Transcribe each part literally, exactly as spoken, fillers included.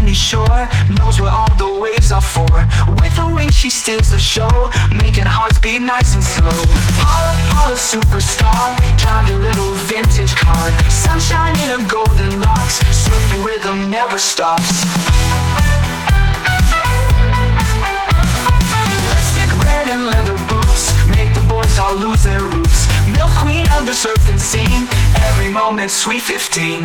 sandy shore, knows what all the waves are for. With a ring she steals the show, making hearts beat nice and slow. Paula, Paula, superstar, drive your little vintage car. Sunshine in her golden locks, surfing rhythm never stops. Lipstick red and leather boots, make the boys all lose their roots. Milk queen of the surfing scene, every moment sweet fifteen.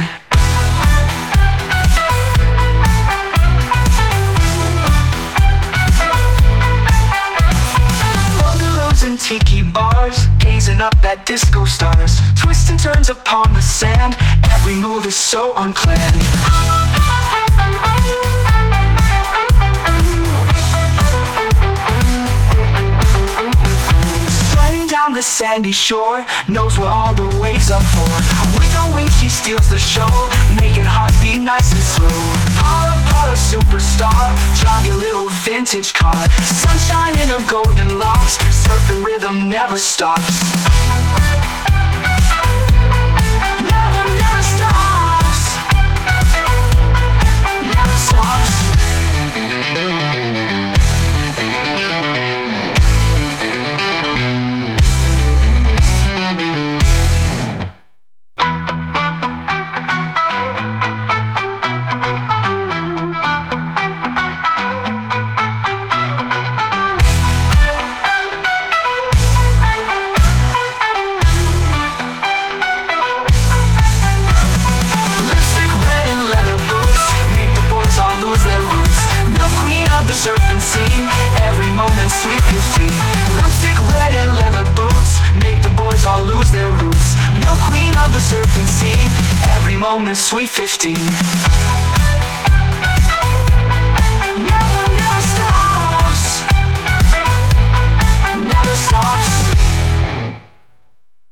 And tiki bars, gazing up at disco stars. Twists and turns upon the sand, every move is so unplanned. Sliding down the sandy shore, knows what all the waves are for. With her wings she steals the show, making hearts beat nice and slow. Paula, Paula, superstar, drive your little vintage car. Sunshine in her golden locks, surfing rhythm never stops. Never, never stops. Never stops. Surfing scene, every moment sweet fifteen. Lipstick red and leather boots, make the boys all lose their roots. Milk queen of the surfing scene, every moment sweet fifteen.